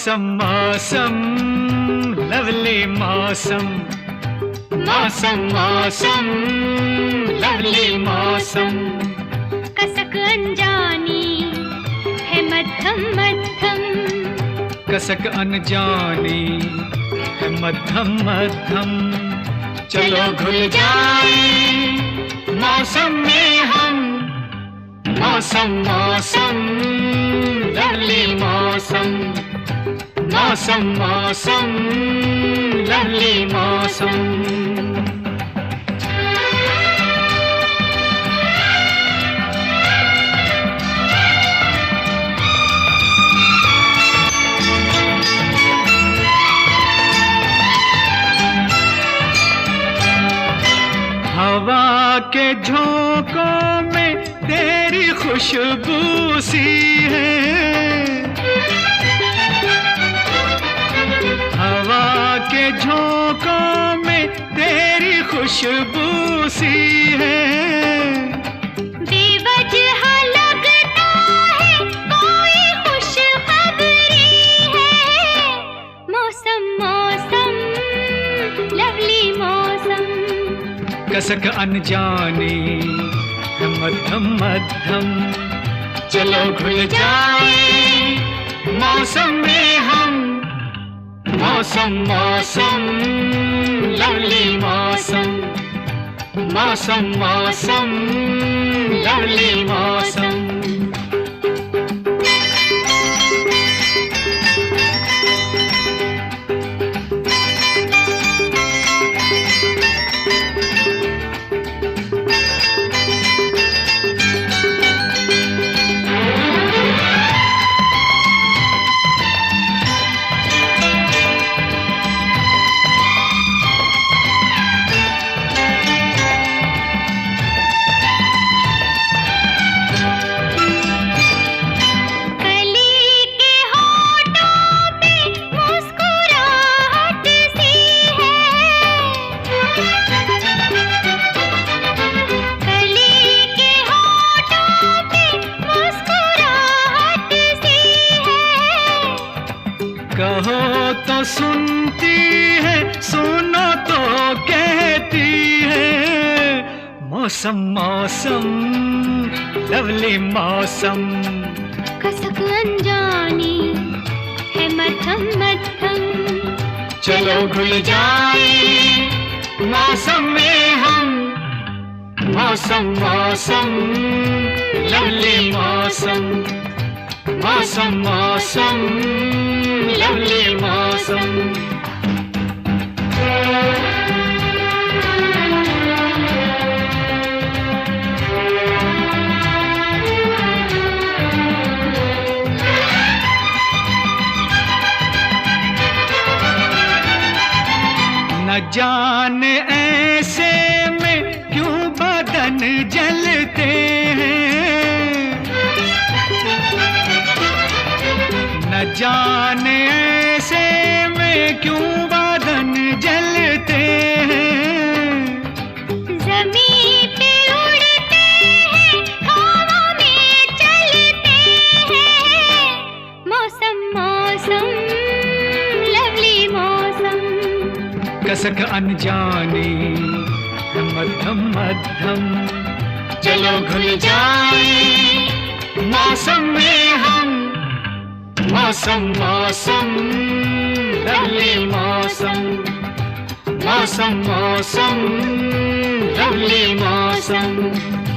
मौसम मौसम लवली मौसम, मौसम मौसम लवली मौसम। कसक अनजानी है मध्यम मध्यम, कसक अनजानी है मध्यम मध्यम। चलो घुल जाए मौसम में हम, मौसम मौसम लवली मौसम, मौसम मौसम लवली मौसम। हवा के झोंकों में तेरी खुशबू सी है, हवा के झोंकों में तेरी खुशबू सी है। बेवजह लगता है कोई खुशखबरी है, मौसम मौसम लवली मौसम। कसक अनजानी है मध्यम मध्यम। चलो घुल जाए मौसम में हम, मौसम मौसम लवली मौसम, मौसम मौसम लवली मौसम। कहो तो सुनती है, सुनो तो कहती है, मौसम मौसम लवली मौसम। कसक अनजानी है मध्यम मध्यम। चलो घुल जाए मौसम में हम, मौसम मौसम लवली मौसम, मौसम मौसम लवली मौसम। न जाने ऐसे में क्यों बदन जलते हैं, न जाने ऐसे में क्यों बदन जलते हैं। ज़मीं पे उड़ते हैं, हवा में चलते हैं, मौसम मौसम लवली मौसम। कसक अनजानी है मध्यम मध्यम। चलो घुल जाए मौसम में हम, मौसम मौसम लवली मौसम, मौसम मौसम लवली मौसम।